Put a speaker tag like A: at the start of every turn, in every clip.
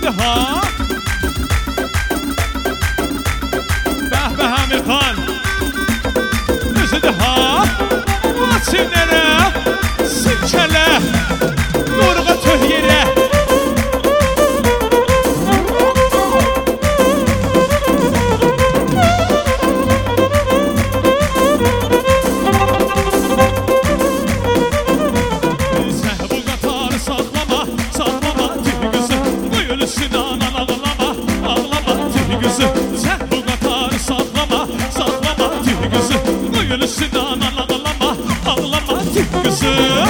A: Özüdü ha Bəh Amir Xan Özüdü ha Açınlara Silkələ Nurğa töh yerə Sinan ağlama, ağlama tüh kızım.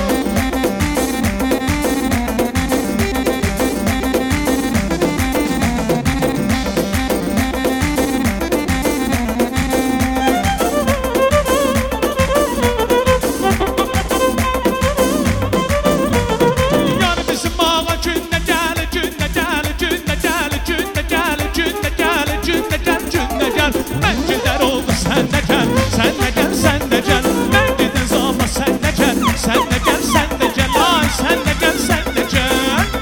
A: Yar bizim ağa cünne gel, cünne gel, cünne gel, cünne gel, cünne gel, cünne gel, cünne gel. Ben gider oldu sen de gel, sen de gel, sen de gel. Ben gideriz ama sen de gel, sen de gel, sen de gel. Ay sen de gel, sen de gel.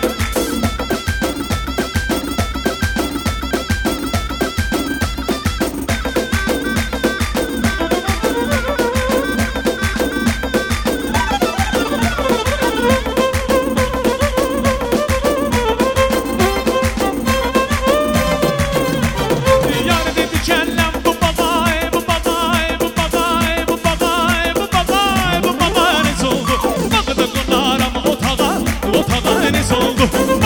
A: Yar dedi kellem bu bagay, bu bagay, bu bagay, bu bagay, bu bagay, bu bagay ne oldu? Bakıda kunaram otağa, otağa ne oldu?